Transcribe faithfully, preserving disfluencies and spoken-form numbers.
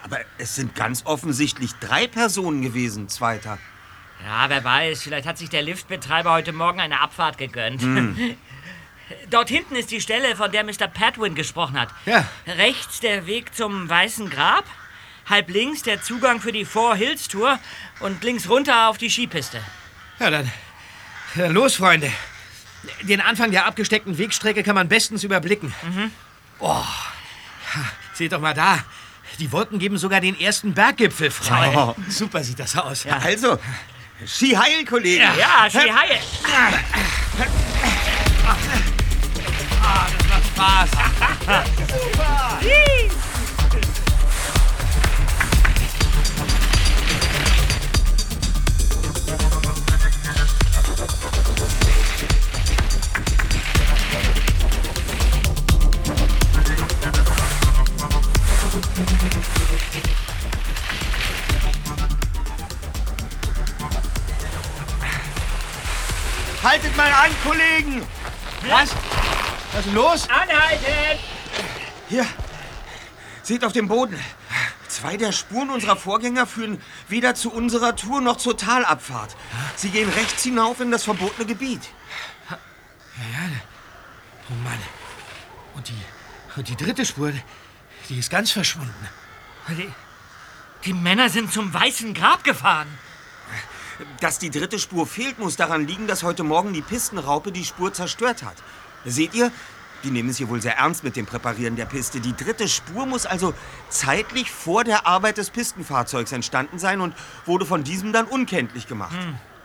Aber es sind ganz offensichtlich drei Personen gewesen, Zweiter. Ja, wer weiß, vielleicht hat sich der Liftbetreiber heute Morgen eine Abfahrt gegönnt. Hm. Dort hinten ist die Stelle, von der Mister Padwin gesprochen hat. Ja. Rechts der Weg zum Weißen Grab, halb links der Zugang für die Four Hills Tour und links runter auf die Skipiste. Ja, dann, dann los, Freunde. Den Anfang der abgesteckten Wegstrecke kann man bestens überblicken. Mhm. Oh, seht doch mal da. Die Wolken geben sogar den ersten Berggipfel frei. Oh. Super sieht das aus. Ja. Also, Ski heil, Kollegen. Ja, ja, Ski heil. Ah, das macht Spaß. Super. Haltet mal an, Kollegen! Was? Was ist denn los? Anhalten! Hier, seht auf dem Boden. Zwei der Spuren unserer Vorgänger führen weder zu unserer Tour noch zur Talabfahrt. Sie gehen rechts hinauf in das verbotene Gebiet. Ja, ja. Oh Mann. Und die, und die dritte Spur, die ist ganz verschwunden. Die, die Männer sind zum Weißen Grab gefahren. Dass die dritte Spur fehlt, muss daran liegen, dass heute Morgen die Pistenraupe die Spur zerstört hat. Seht ihr? Die nehmen es hier wohl sehr ernst mit dem Präparieren der Piste. Die dritte Spur muss also zeitlich vor der Arbeit des Pistenfahrzeugs entstanden sein und wurde von diesem dann unkenntlich gemacht. Hm.